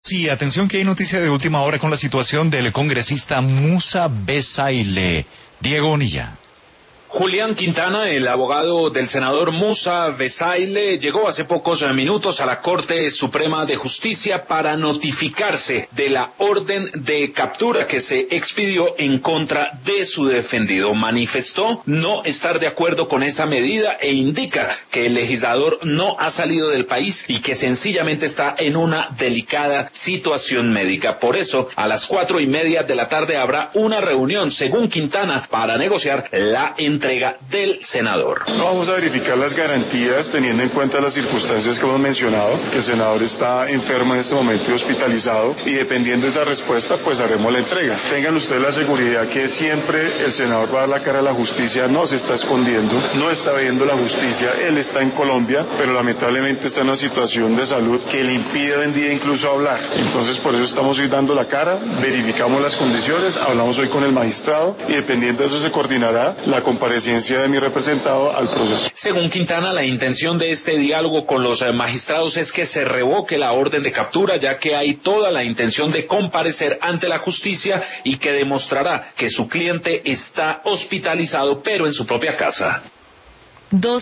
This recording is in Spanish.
Sí, atención que hay noticia de última hora con la situación del congresista Musa Besaile. Diego Bonilla. Julián Quintana, el abogado del senador Musa Besaile, llegó hace pocos minutos a la Corte Suprema de Justicia para notificarse de la orden de captura que se expidió en contra de su defendido. Manifestó no estar de acuerdo con esa medida e indica que el legislador no ha salido del país y que sencillamente está en una delicada situación médica. Por eso, a las 4:30 de la tarde habrá una reunión, según Quintana, para negociar la entrega del senador. Vamos a verificar las garantías teniendo en cuenta las circunstancias que hemos mencionado, que el senador está enfermo en este momento y hospitalizado, y dependiendo de esa respuesta pues haremos la entrega. Tengan ustedes la seguridad que siempre el senador va a dar la cara a la justicia, no se está escondiendo, no está viendo la justicia, él está en Colombia, pero lamentablemente está en una situación de salud que le impide hoy en día incluso hablar. Entonces por eso estamos hoy dando la cara, verificamos las condiciones, hablamos hoy con el magistrado y dependiendo de eso se coordinará la comparecencia de mi representado al proceso. Según Quintana, la intención de este diálogo con los magistrados es que se revoque la orden de captura, ya que hay toda la intención de comparecer ante la justicia y que demostrará que su cliente está hospitalizado, pero en su propia casa.